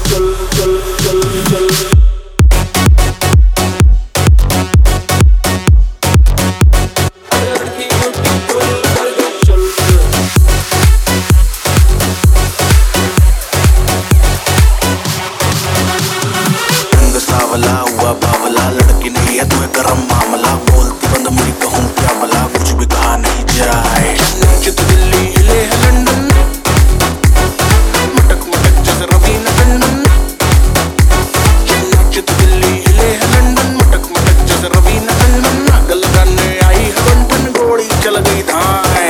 हुआ बावला लड़की नहीं है तुम्हें गरम मामला बोलती बंद मुड़ी कहूँ क्या भला कुछ भी कहा नहीं जाए चित दिल्ली हिले है लंदन मटक मटक जैसे रवीना टंडन चित दिल्ली हिले है लंदन मटक मटक जैसे रवीना टंडन नागल लगाने आई है बंधन गोली चल गई धाए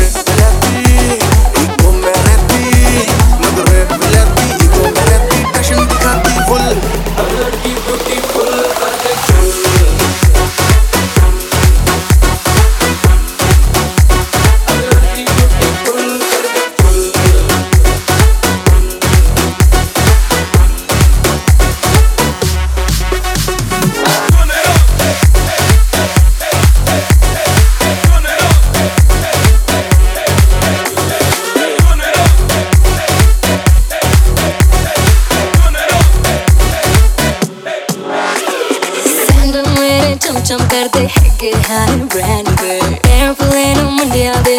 ईगो में रहती नगरे में रहती ईगो में रहती टशन दिखाती फुल लड़की ब्यूटीफुल करके चल लड़की ब्यूटीफुल चम चम करते है कि हाय ब्रांड पे एयरप्लेन मुंडिया